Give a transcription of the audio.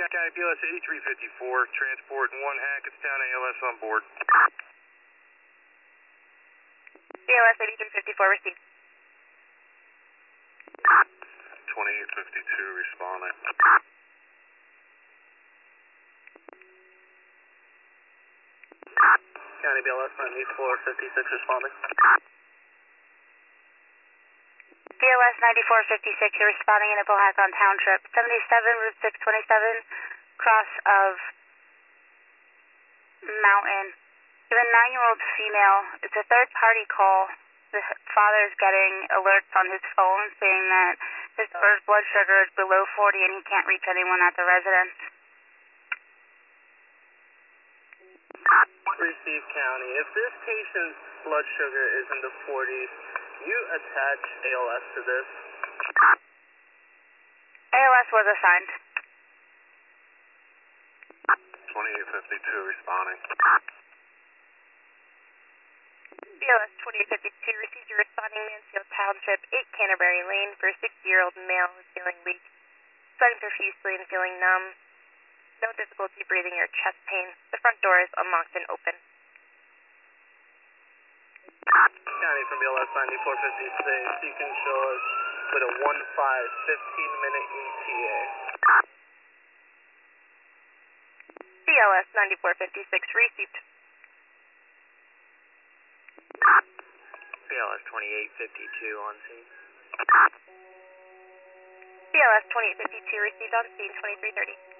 County BLS 8354, transport in 1 Hackettstown, ALS on board. BLS 8354 received. 2852 responding. County BLS 9456 responding. BLS 9456, you're responding in Apalacon Township, 77 Route 627, cross of Mountain. You have a 9-year-old female. It's a third-party call. The father's getting alerts on his phone saying that his daughter's blood sugar is below 40 and he can't reach anyone at the residence. Receive County. If this patient's blood sugar is in the 40s, you attach ALS to this? ALS was assigned. 2852 responding. BLS 2852 received your responding Mansfield Township, 8 Canterbury Lane for a 60-year-old male who's feeling weak, sweating profusely and feeling numb. No difficulty breathing or chest pain. The front door is unlocked and open. County from BLS 9456, you can show us with a 1-5, 15-minute ETA. BLS 9456 received. BLS 2852 on scene. BLS 2852 received on scene 2330.